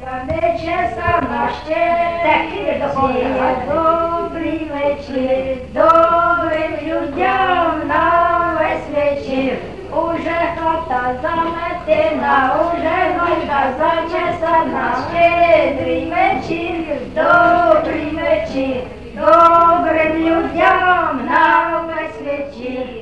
Нечеса на щедрий добрий вечір, добрим людям на весь вечір. Уже хата заметена, уже гойда зачесана, щедрий вечір, добрий вечір, добрий